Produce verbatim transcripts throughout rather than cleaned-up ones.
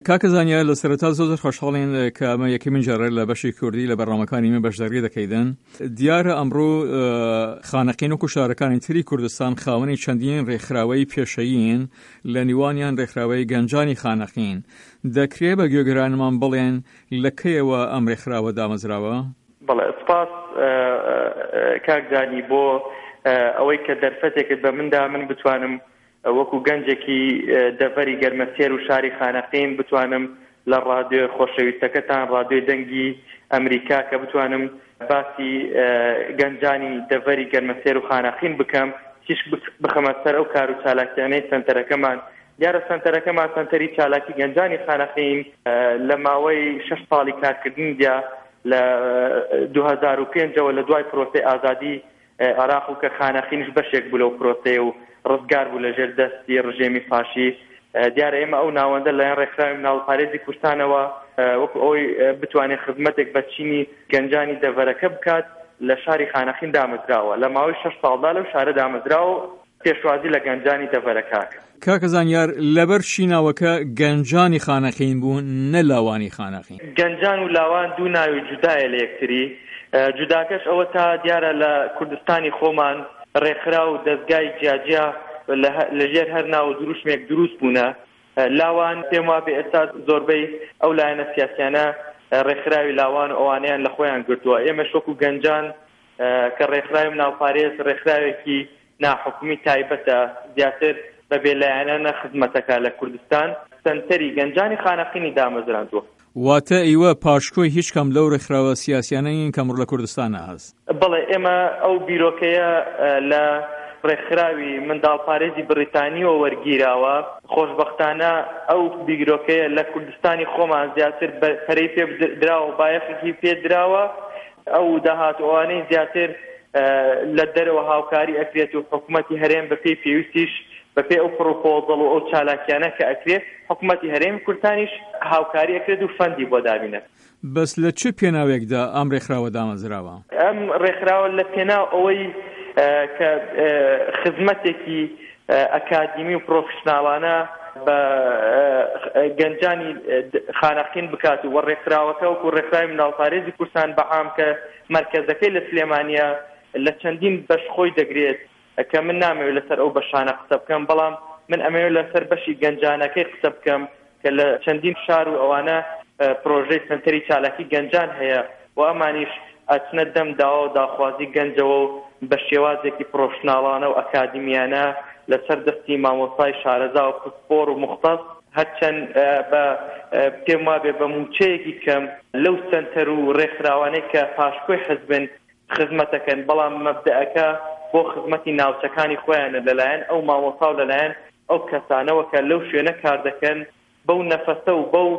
کاکە زانیار لە سەرەتا زۆر خۆشحاڵین کە ئەمە یەکەمین جارە لە بەشی کوردی لە بەرنامەکانی من بەشداری دەکەیدن. دیارە ئەمڕۆ خانەقین و شارەکانی تری کوردستان خاوەنی چەندین ڕێکخراوەی پێشەیین، لە نیوانیان ڕێکخراوەی گەنجانی خانەقین. دەکرێت بە گوێگرانمان بڵێن لە کەیەوە ئەم ڕێکخراوە دامەزراوە؟ بەڵێ سپاس کاکزانی بۆ ئەوەی کە دەرفەتێکت بە مندا من بتوانم وەکو گەنجێکی دەڤەری گەرمەسێر و شاری خانەقین بتوانم لە ڕادیۆ خۆشەویستەکەتان ڕادیۆی دەنگی ئەمریکا کە بتوانم باسی گەنجانی دەڤەری گەرمەسێر و خانەقین بکەم، تیش بخەمە سەر ئەو کار و چالاکیانەی سەنتەرەکەمان. دیارە سەنتەرەکەمان سەنتەری چالاکی گەنجانی خانەقین لە ماوەی شەش ساڵی کارکردنیدا لە دوو هەزار و پێنجەوە لە دوای پرۆسەی ئازادی عێراق و کە خانەقینش بەشێک بوو لەو پرۆسەیە و ڕزگار بوو لە ژێر دەستی ڕژێمی فاشی. دیارە ئێمە ئەو ناوەندە لەیان ڕێکخراوی مناڵپارێزی کوردستانەوە وەکو ئەوەی بتوانێت خزمەتێک بە چینی گەنجانی دەڤەرەکە بکات لە شاری خانەقین دامەزراوە. لە ماوەی شەش ساڵدا لەو شارە دامەزراوە پێشوازی لە گەنجانی دەڤەرەکە. کاکە زانیار لەبەر چیناوەکە گەنجانی خانەقین بوون نە لاوانی خانەقین؟ گەنجان و لاوان دوو ناوی جودایە لە یەکتری. جوداکەش ئەوە تا دیارە لە کوردستانی خۆمان ڕێکخرا و دەستگای جیاجیا لەژێر هەر ناو دروشمێک دروست بوونە. لاوان پێم وا بێ ئێستا زۆربەی ئەو لایەنە سیاسیانە ڕێکخراوی لاوان و ئەوانیان لە خۆیان گرتووە. ئێمە شوەکو گەنجان کە ڕێکخراوی ناوپارێز ڕێکخراوێکی ناحکومی تایبەتە زیاتر بەبێ لایەنە خزمەتەکە لە کوردستان سەنتەری گەنجانی خانەقینی دامەزراندووە. واتە ئیوە پاشکۆی هیچ کەم لەو ڕێکخراوە سیاسیانەیین کەمڕ لە کوردستانە هەست؟ بەڵێ ئێمە ئەو بیرۆکەیە لە ڕێکخراوی منداڵپارێزی بریتانیەوە وەرگیراوە. خۆشبەختانە ئەو بیرۆکەیە لە کوردستانی خۆمان زیاتر پەرەی پێ دراوە و بایەخێکی پێ دراوە. ئەو داهاتوانەی زیاتر لە دەرەوە هاوکاری ئەکرێت و حکوومەتی هەرێم بە پێی پێویستیش بەپێ ئەو پرۆپۆزەڵ و ئەو چالاکیانە کە ئەکرێت حکوومەتی هەرێمی کوردستانیش هاوکاری ئەکرێت و فەندی بۆ دابینێت. بەس لە چه پێناوێکدا ئەم ڕێکخراوە دامەزراوە؟ ئەم ڕێکخراوە لە پێناو ئەوەی کە خزمەتێکی ئەکادیمی و پرۆفشناڵانە بە گەنجانی خانەقین بکات و ڕێکخراوەکە وەکو ڕێکخراوی مناڵپارێزی کوردستان بەعام کە مەرکەزەکەی لە سلێمانیە لە چەندین بەش خۆی دەگرێت کە من نامەوێت لەسەر ئەو بەشانە قسە بکەم، بەڵام من ئەمەوێت لەسەر بەشی گەنجانەکەی قسە بکەم کە لە چەندین شار و ئەوانە پرۆژەی سەنتەری چالاکی گەنجان هەیە و ئەمانیش ئەچنە دەم داوا و داخوازی گەنجەوە و بە شێوازێکی پرۆفشناڵانە و ئەکادیمیانە لەسەر دەستی مامۆستای شارەزا و پسپۆر و مختص هەرچەند بە پێم وابێ بە موچەیەکی کەم لەو سەنتەر و ڕێکخراوانەی کە پاشکۆی حزبن خزمەتەکەن، بەڵام مەبدەئەکە بۆ خزمەتی ناوچەکانی خۆیانە لەلایەن ئەو مامۆستا و لەلایەن ئەو کەسانەوە کە لەو شوێنە کار دەکەن بەو نەفەسە و بەو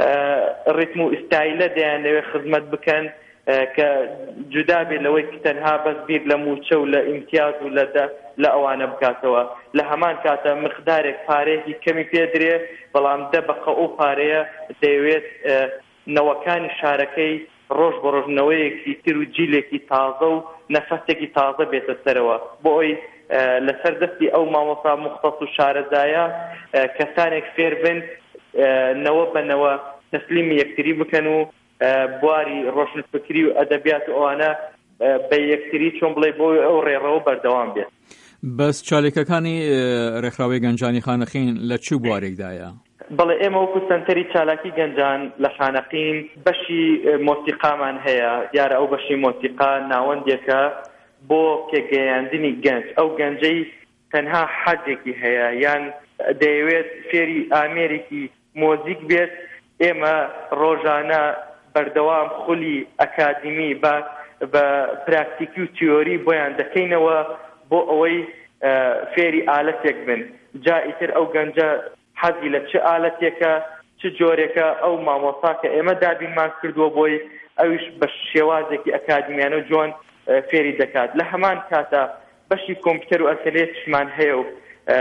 ڕیتم و ئیستایلە دەیانەوێت خزمەت بکەن کە جودا بێ لەوەی تەنها بەس بیر لە موچە و لە ئیمتیاز و لە ئەوانە بکاتەوە. لە هەمان کاتە مقدارێک پارەیەکی کەمی پێدرێ، بەڵام دەبقە ئەو پارەیە دەیەوێت نەوەکانی شارەکەی ڕۆژ بە ڕۆژنەوەیەکی تر و جیلێکی تازە و نەفەسێکی تازە بێتە سەرەوە بۆ ئەوی لەسەر دەستی ئەو مامۆستا مختص و شارەزایە کەسانێک فێر بن نەوە بەنەوە تەسلیمی یەکتری بکەن و بواری ڕۆشنفکری و ئەدەبیات و ئەوانە بە یەکتری چۆن بڵێ بۆ ئەو ڕێڕەوە بەردەوام بێت. بەس چالێکەکانی ڕێکخراوەی گەنجانی خانەقین لە چ بوارێکدایە؟ بەڵێ ئێمە وەکو سەنتەری چالاکی گەنجان لە خانەقین بەشی مۆسیقامان هەیە. دیارە ئەو بەشی مۆسیقا ناوەندێکە بۆ پێگەیاندنی گەنج. ئەو گەنجەی تەنها حەجێکی هەیە یان دەیەوێت فێری ئامێرێکی مۆزیک بێت، ئێمە ڕۆژانە بەردەوام خولی ئەکادیمی بە بە پراکتیکی و تیۆری بۆیان دەکەینەوە بۆ ئەوەی فێری ئالەتێک بن. جا ئیتر ئەو گەنجە حەزی لە چه ئالەتێکە چ جۆرێکە ئەو مامۆستا کە ئێمە دابینمان کردووە بۆی ئەویش بە شێوازێکی ئەکادیمیانە و جوان فێری دەکات. لە هەمان کاتە بەشی کۆمپیوتەر و ئەرکەلێتشمان هەیە و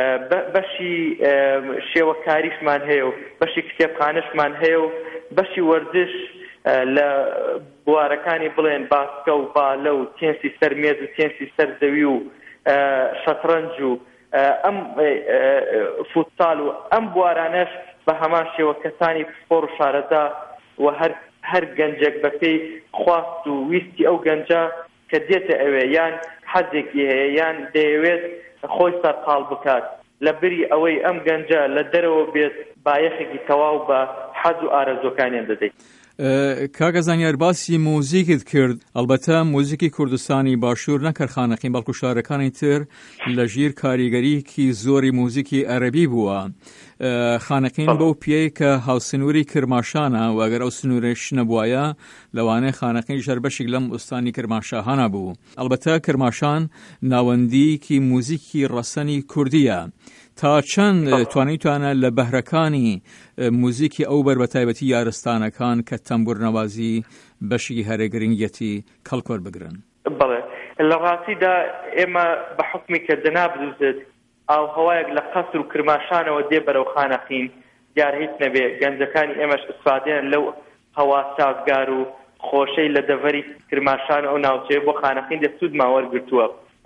بەشی شێوەکاریشمان هەیە و بەشی کتێبخانەشمان هەیە و بەشی وەرزش لە بوارەکانی بڵێن باسکە و بالە و تێنسی سەر مێز و تێنسی سەر زەوی و شەترەنج و ئەم فوتسال و ئەم بوارانەش بە هەمان شێوە کەسانی پسپۆڕ و شارەزا و هەر هەر گەنجێک بە پێی خواست و ویستی ئەو گەنجە کە دێتە ئەوێ یان حەزێکی هەیە یان دەیەوێت خۆی سەرقاڵ بکات لە بری ئەوەی ئەم گەنجە لە دەرەوە بێت بایەخێکی تەواو بە حەز و ئارەزوەکانیان دەدەیت. کاکە زانیار باسی موزیکت کرد، ئەلبەتە موزیکی کوردستانی باشوور نەکرد خانەقین بەڵکو شارەکانی تر لە ژیر کاریگەریکی زۆری موزیکی عەرەبی بووە. خانەقین بەو پێی کە هاوسنووری کرماشانە و ئەگەر ئەو سنوورش نەبووایە لەوانەیە خانەقین ژەربەشێک لەم ئوستانی کرماشاهانە بوو. ئەلبەتە کرماشان ناوەندیکی موزیکی ڕەسەنی کوردیە. تا چەند توانیتوانە لە بەهرەکانی موزیکی ئەو بەر بە تایبەتی یارستانەکان کە تەمبورنەوازی بەشی هەرە گرنگەتی کەڵکۆر بگرن؟ بەڵێ لە ڕاستیدا ئێمە بە حکمی کە دەنابدوزێت ئاو هەوایەک لە قەسر و کرماشانەوە دێ بەرەو خانەقین دیار هیچ نەبێ گەنجەکانی ئێمەش ئیسفادەیان لەو هەوا سازگار و خۆشەی لە دەڤەری کرماشان ئەو ناوچەیە بۆ خانەقین دەسوودمان وەرگرتووە.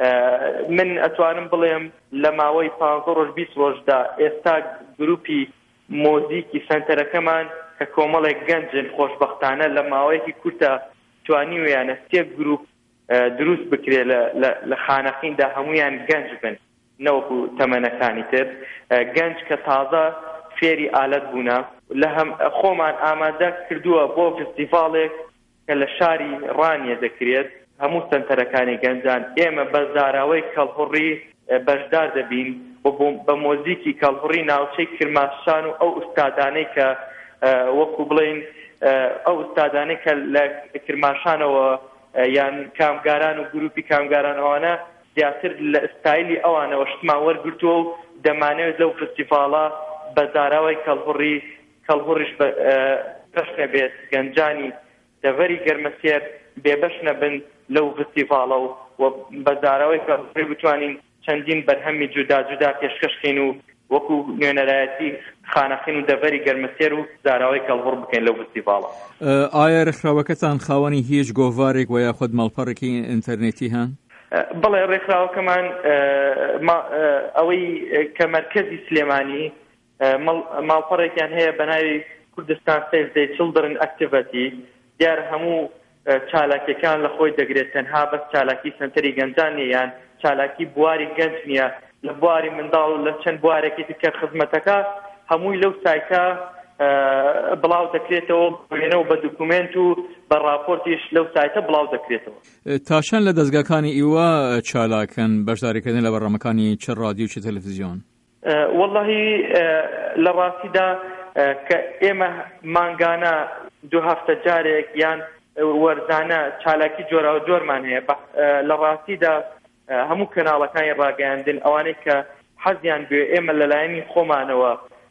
من ئەتوانم بڵێم لە ماوەی پانزە ڕۆژ بیست ڕۆژدا ئێستا گروپی مۆزیکی سنتەرەکەمان کە کۆمەڵێک گەنجن خۆشبەختانە لە ماوەیەکی کورتە توانیویانە سێ گروپ دروست بکرێ لە خانەقیندا هەمویان گەنج بن نەوەکو تەمەنەکانی تر گەنج کە تازە فێری ئالەت بوونە لە هەم خۆمان ئامادە کردووە بۆ فستیڤاڵێک کە لە شاری ڕانیە دەکرێت هەموو سنتەرەکانی گەنجان ئێمە بە زاراوەی کەڵهوڕی بەشدار دەبین بە مۆزیکی کەڵهوڕی ناوچەی کرماشان و ئەو ئوستادانەی کە وەکو بڵێن ئەو ئوستادانەی کە لە کرماشانەوە یان کامگاران و گروپی کامگاران ئەوانە زیاتر لە ئستایلی ئەوانەوە شتمان وەرگرتووە و دەمانەوێت لەو فستیڤاڵە بە زاراوەی کەڵهوڕی کەڵهوڕیش بەش نەبێت گەنجانی دەڤەری گەرمەسێر بێبەش نەبن لەو فستیڤاڵە و بەزاراوەی کەڵهوڕی بتوانین چەندین بەرهەمی جودا جودا پێشکەشکەین و وەکو نوێنەرایەتی خانەقین و دەڤەری گەرمەسێر و زاراوەی کەڵهوڕ بکەین لەو فستیڤاڵە. ئایا ڕێکخراوەکەتان خاوەنی هیچ گۆڤارێک و یاخود ماڵپەڕێکی ئینتەرنێتی هەن؟ بەڵێ ڕێکخراوەکەمان ئەوەی کە مەرکەزی سلێمانی ماڵپەڕێکیان هەیە بە ناوی کوردستان سیڤ دەی چڵدرن ئەکتیڤیتی دیار هەموو چالاکیەکان لە خۆی دەگرێت تەنها بەس چالاکی سنتەری گەنجان نیە یان چالاکی بواری گەنج نییە لە بواری منداڵ و لە چەند بوارێکی تکە خزمەتەکە هەمووی لەو سایتە بڵاو دەکرێتەوە بێنەوە بە دوکومنت و بە راپۆرتیش لەو سایتە بڵاو دەکرێتەوە. تاشان لە دەستگاکانی ئیوا چالاکەن بەشداریکردن لە بەڕێوەمەکانی چ رادیو چ تەلەڤیزیۆن؟ وەڵڵاهی لە ڕاستیدا کە ئێمە مانگانە دوو هەفتە جارێک یان وەرزانە چالاکی جۆرا و جۆرمان هەیە لە ڕاستیدا هەموو کەناڵەکانی ڕاگەیاندن ئەوانەی کە حەزیان بێ ئێمە لەلایەنی خۆمانەوە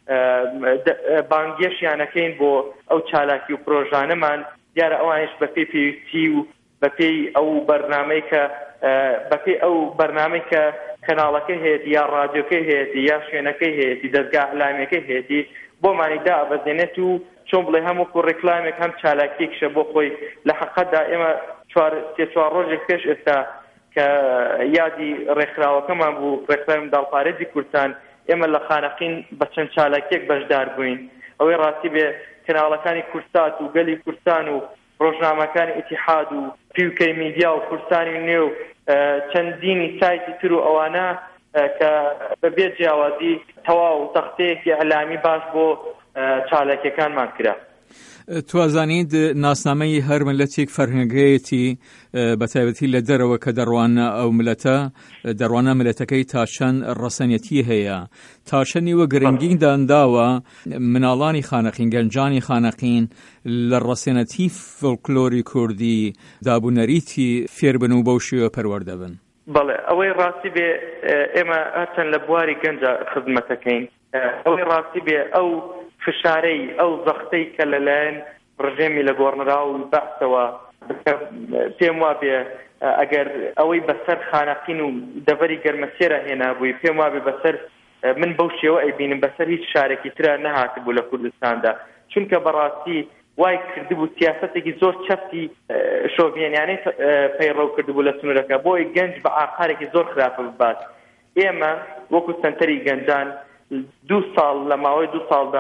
بانگێشیانەکەین بۆ ئەو چالاکی و پرۆژانەمان دیارە ئەوانش بە پێی پێویستی و بە پێی ئەو بەرنامەی کە بە پێی ئەو بەرنامەی کە کەناڵەکەی هەیەی یا ڕادیۆکەی هەیەی یا شوێنەکەی هەیەی دەستگا ئەعلامەکەی هەیەی بۆمانی دابەزێنێت و چۆن بڵێ هەمووکو ڕێکلامێک هەم چالاکیەکشە بۆ خۆی لە حەقەتدا ئێمە سێ چوار ڕۆژێک پێش ئێستا کە یادی ڕێکخراوەکەمان بوو ڕێکخراوی منداڵپارێزی کوردستان ئێمە لە خانەقین بە چەند چالاکیەک بەشدار بووین ئەوەی ڕاستی بێ کەناڵەکانی کورسات و گەلی کوردستان و ڕۆژنامەکانی ئیتیحاد و پیوکەی میدیا و کوردستانی نێو چەندینی سایتی تر و ئەوانە کە بەبێ جیاوازی تەواو تەختەیەکی ئەعلامی باش بۆ چالاکیەکانمان کرا. توازانید ناسنامەی هەر ملەتێک فەرهەنگەیەتی بە تایبەتی لە دەرەوە کە دەڕوانە ئەو ملەتە دەڕوانە ملەتەکەی تا چەند ڕەسەنیەتی هەیە تا چەندیوە گرنگی دانداوە مناڵانی خانەقین گەنجانی خانەقین لە ڕەسەنەتی فۆلکلۆری کوردی دابوونەریتی فێربن و بەو شێوە پەروەردەبن. بەڵێ ئەوەی ڕاستی بێ ئێمە هەرچەند لە بواری گەنجە خزمەتەکەین ئەوەی ڕاستی بێ ئەو فشارەی ئەو زەختەی کە لەلایەن ڕژێمی لە گۆڕنرا و بەحسەوە پێم وا بێ ئەگەر ئەوەی بەسەر خانەقین و دەڤەری گەرمەسێرە هێنابووی پێم وا بێ بەسەر من بەو شێوە ئەیبینم بەسەر هیچ شارێکی ترە نەهاتبوو لە کوردستاندا چونکە بەڕاستی وای کردبوو سیاسەتێکی زۆر چەپی شۆڤێنیانەی پەیڕەو کردبوو لە سنوورەکە بۆی گەنج بە ئاخارێکی زۆر خراپە ببات. ئێمە وەکو سنتەری گەنجان دوو ساڵ لە ماوەی دوو ساڵدا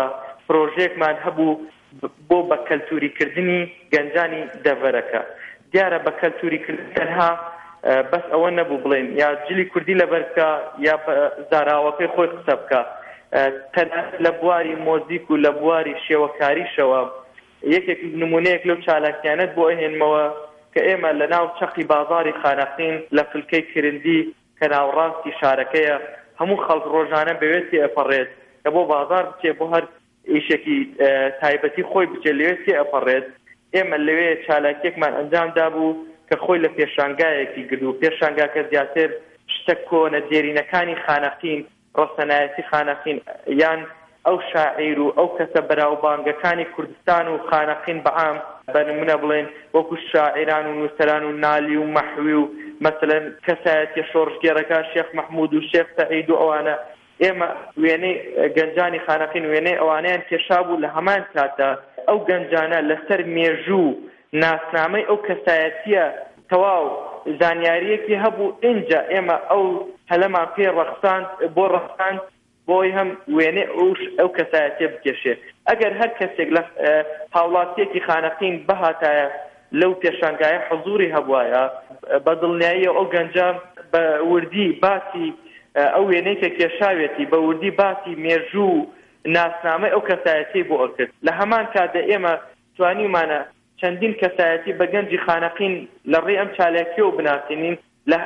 پرۆژێکمان هەبوو بۆ بە کەلتوریکردنی گەنجانی دەڤەرەکە. دیارە بە کەلتوریکردن تەنها بەس ئەوە نەبوو بڵێن یا جلی کوردی لەبەر بکە یا زاراوەکەی خۆی قسە بکە، تەنها لە بواری مۆزیک و لە بواری شێوەکاریشەوە یەکێک نمونەیەک لەو چالاکیانەت بۆ ئەهێنمەوە کە ئێمە لە ناو چەقی بازاری خانەقین لە فلکەی کرندی کە ناوڕاستی شارەکەیە هەموو خەڵک ڕۆژانە بەوێتی ئەپەڕێت کە بۆ بازار بچێ بۆ هەر ئیشێکی تایبەتی خۆی بچێ لەوێتی ئەپەڕێت. ئێمە لەوێ چالاکیەکمان ئەنجامدا بوو کە خۆی لە پێشانگایەکی گردو، پێشانگاکە زیاتر شتە کۆنە دێرینەکانی خانەقین، ڕەسەنایەتی خانەقین یان ئەو شاعیر و ئەو کەسە بەراوبانگەکانی کوردستان و خانەقین بەعام بە نمونە بڵێن وەکو شاعیران و نووسەران و نالی و مەحوی و مەسەلەن کەسایەتی شۆڕژگێڕەکە شێخ مەحموود و شێخ سەعید و ئەوانە. ئێمە وێنەی گەنجانی خانەقین وێنەی ئەوانەیان کێشا بوو لە هەمان کاتە ئەو گەنجانە لەسەر مێژوو ناسنامەی ئەو کەسایەتیە تەواو زانیاریەکی هەبوو. ئینجا ئێمە ئەو هەلەمان پێ ڕەخساند بۆ ڕەخساند بۆی هەم وێنێ ئەوش ئەو کەسایەتیە بکێشێ. ئەگەر هەر کەسێک لە هاوڵاتیەکی خانەقین بەهاتایە لەو پێشانگایە حضوری هەبوایە بە دڵنیاییە ئەو گەنجە بە وردی باسی ئەو وێنەی کە کێشاوێتی بە وردی باسی مێژوو ناسنامەی ئەو کەسایەتی بۆ ئەکرد. لە هەمان کاتدا ئێمە توانیمانە چەندین کەسایەتی بە گەنجی خانەقین لە ڕێی ئەم چالاکیەوە بناسیێنین،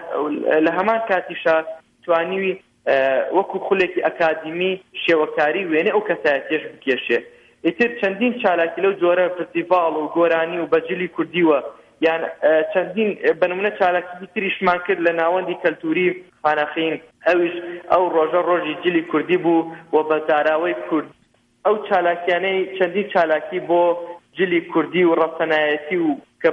لە هەمان کاتیشا توانیوی وەکو خولێکی ئەکادیمی شێوەکاری وێنەی ئەو کەسایەتیەش بکێشێ. ئیتر چەندین چالاکی لەو جۆرە فستیڤاڵ و گۆرانی و بەجلی کوردیوە یان چەندین بەنمونە چالاکی تریشمان کرد لە ناوەندی کەلتوری خانەقین. ئەویش ئەو ڕۆژە ڕۆژی جلی کوردی بوو و بە زاراوەی کورد. ئەو چالاکیانەی چەندین چالاکی بۆ جلی کوردی و ڕەسەنایەتی و کە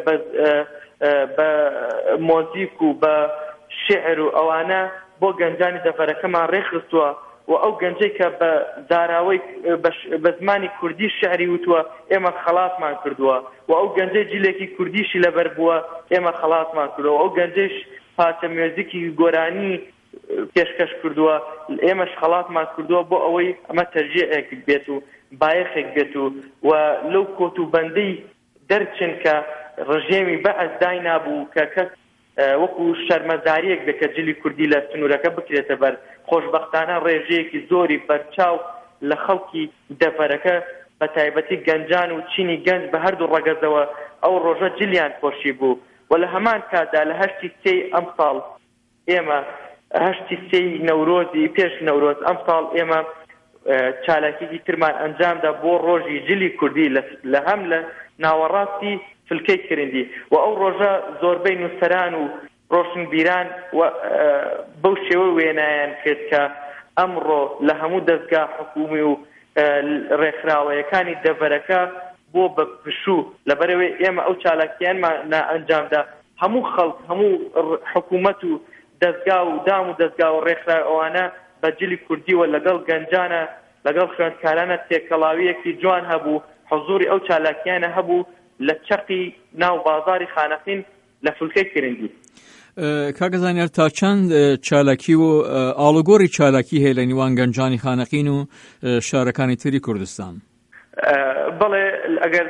بە مۆزیک و بە شعر و ئەوانە بۆ گەنجانی دەڤەرەکەمان ڕێخستووە و ئەو گەنجەی کە بە زاراوەی بە زمانی کوردی شعری وتووە ئێمە خەڵاتمان کردووە و ئەو گەنجەی جلێکی کوردیشی لەبەر بووە ئێمە خەڵاتمان کردووە. ئەو گەنجەیش پارچە میوزیکی گۆرانی پێشکەش کردووە ئێمەش خەڵاتمان کردووە بۆ ئەوەی ئەمە تەرجیعێک بێت و بایەخێک بێت و و لەو کۆت و بەندەی دەرچن کە ڕژێمی بەعەز دای نابوو کە کەس وەکو شەرمەزاریەک بکە جلی کوردی لە سنوورەکە بکرێتە بەر. خۆشبەختانە ڕێژەیەکی زۆری بەرچاو لە خەڵکی دەڤەرەکە بە تایبەتی گەنجان و چینی گەنج بە هەردوو ڕەگەزەوە ئەو ڕۆژە جلیان خۆشی بوو و لە هەمان کاتدا لە هەشتی سێی ئەم ساڵ ئێمە هەشتی سێی نەورۆزی پێش نەورۆز ئەم ساڵ ئێمە چالاکیی ترمان ئەنجامدا بۆ ڕۆژی جلی کوردی لە هەم لە ناوەڕاستی فلکەی کرندی و ئەو ڕۆژە زۆربەی نووسەران و ڕۆشنبیران بەو شێوە وێنایان کرد کە ئەمڕۆ لە هەموو دەستگا حکومی و ڕێکخراوەیەکانی دەڤەرەکە بۆ بە پشوو لەبەرەوەی ئێمە ئەو چالاکیانمان ئەنجامدا هەموو خەڵک هەموو حکوومەت و دەستگا و دام و دەستگا و ڕێکخراو ئەوانە بە جلی کوردی و لەگەڵ گەنجانە لەگەڵ خوێندکارانە تێکەڵاویەکی جوان هەبوو. حضوری ئەو چالاکیانە هەبوو لە چەقی ناو بازاری خانەقین لە فولکەی کرندی. کاکە زانیار تا چەند چالاکی و ئاڵوگۆڕی چالاکی هەیە لە نیوان گەنجانی خانەقین و شارەکانی تری کوردستان؟ بەڵێ ئەگەر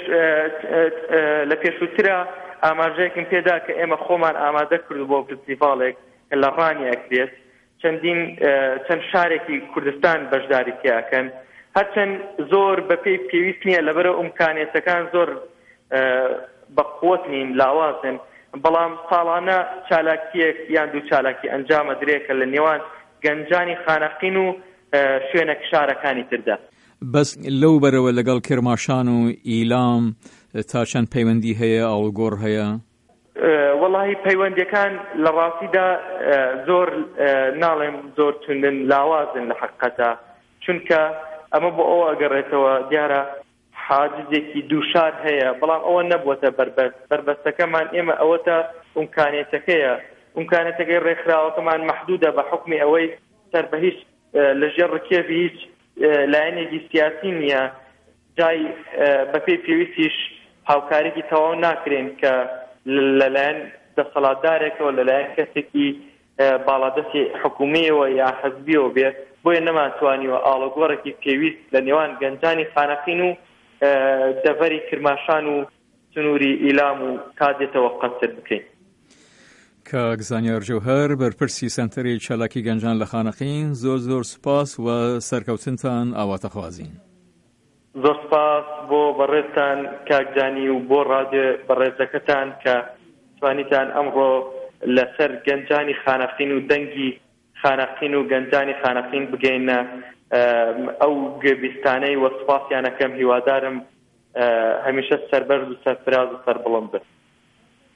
لە پێشووترە ئاماژەیەکم پێدا کە ئێمە خۆمان ئامادە کرد بۆ فستیڤاڵێک کە لە ڕانی ئەکرێت چەندین چەند شارێکی کوردستان بەشداری تیاکەن، هەرچەند زۆر بەپێی پێویست نییە لەبەرە ئیمکانیەتەکان زۆر بەقوت نین لاوازن، بەڵام ساڵانە چالاکیەک یان دوو چالاکی ئەنجامە درێکە لە نێوان گەنجانی خانەقین و شوێنە شارەکانی تردا. بەس لەو بەرەوە لەگەڵ کرماشان و ئیلام تا چەند پەیوەندی هەیە ئاڵوگۆڕ هەیە؟ وەڵاهی پەیوەندیەکان لە ڕاستیدا زۆر ناڵێم زۆر توندن لاوازن لە حەقیقەتە، چونکە ئەمە بۆ ئەوە ئەگەڕێتەوە دیارە حاجزێکی دووشار هەیە، بەڵام ئەوە نەبووەتە بربەست. بربەستەکەمان ئێمە ئەوەتە ئیمکانیەتەکەیە ئیمکانیەتەکەی ڕێکخراوەکەمان مەحدودە بە حکمی ئەوەی سەر بە هیچ لەژێر ڕکێبی هیچ لایەنێکی سیاسی نییە، جای بەپێی پێویستیش هاوکارێکی تەواو ناکرێن کە لەلایەن دەسەڵاتدارێکەوە لەلایەن کەسێکی باڵادەستی حکومیەوە یا حەزبیەوە بێت، بۆیە نەماتوانیوە ئاڵۆگۆڕێکی پێویست لە نێوان گەنجانی خانەقین و دەڤەری کرماشان و سنووری ئیلام و کادێتەوە قەتر بکەین. کاک زانیار جەوهەر بەرپرسی سەنتەری چالاکی گەنجان لە خانەقین زۆر زۆر سوپاس و سەرکەوتنتان ئاواتەخوازین. زۆر سپاس بۆ بەڕێزتان کاکجانی و بۆ ڕادیۆ بەڕێزەکەتان کە توانیتان ئەمڕۆ لەسەر گەنجانی خانەقین و دەنگی خانەقین و گەنجانی خانەقین بگەینە ئەو گوێبیستانەی وە سوپاسیانەکەم هیوادارم هەمیشە سەربەرز و سەرفراز و سەربڵند بێت.